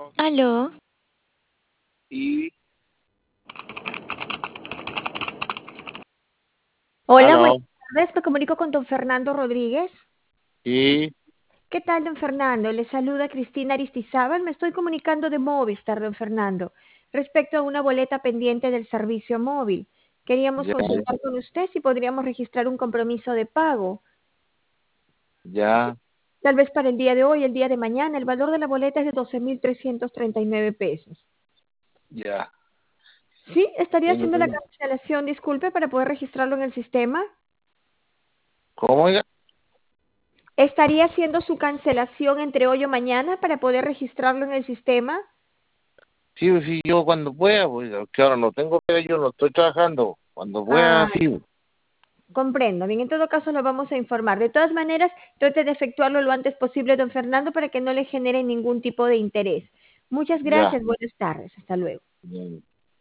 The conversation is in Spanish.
Aló, Y, Hola, buenas aló, tardes. Me comunico con don Fernando Rodríguez. y, ¿Qué tal, don Fernando? Le saluda Cristina Aristizábal. Me estoy comunicando de Movistar, don Fernando, respecto a una boleta pendiente del servicio móvil. Queríamos ya, consultar con usted si podríamos registrar un compromiso de pago, ya, tal vez para el día de hoy, el día de mañana. El valor de la boleta es de 12.339 pesos. ya. ¿Sí? ¿Estaría Tengo, haciendo la tengo. cancelación, disculpe, para poder registrarlo en el sistema? ¿Cómo, oiga? ¿Estaría haciendo su cancelación entre hoy o mañana para poder registrarlo en el sistema? Sí, sí, yo cuando pueda, pues, que ahora no tengo pega, yo no estoy trabajando. Cuando pueda, Ah, sí. comprendo. Bien, en todo caso lo vamos a informar. De todas maneras, trate de efectuarlo lo antes posible, don Fernando, para que no le genere ningún tipo de interés. Muchas Ya. gracias. Buenas tardes. Hasta luego.